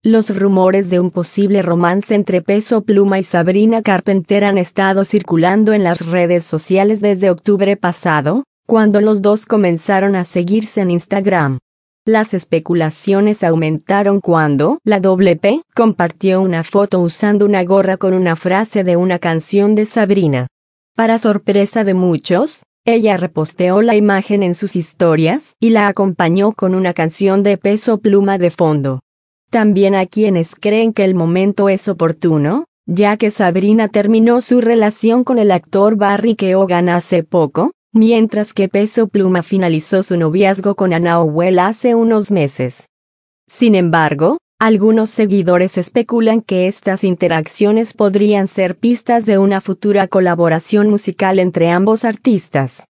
Los rumores de un posible romance entre Peso Pluma y Sabrina Carpenter han estado circulando en las redes sociales desde octubre pasado, cuando los dos comenzaron a seguirse en Instagram. Las especulaciones aumentaron cuando la WP compartió una foto usando una gorra con una frase de una canción de Sabrina. Para sorpresa de muchos, ella reposteó la imagen en sus historias y la acompañó con una canción de Peso Pluma de fondo. También hay quienes creen que el momento es oportuno, ya que Sabrina terminó su relación con el actor Barry Keoghan hace poco, mientras que Peso Pluma finalizó su noviazgo con Ana Owell hace unos meses. Sin embargo, algunos seguidores especulan que estas interacciones podrían ser pistas de una futura colaboración musical entre ambos artistas.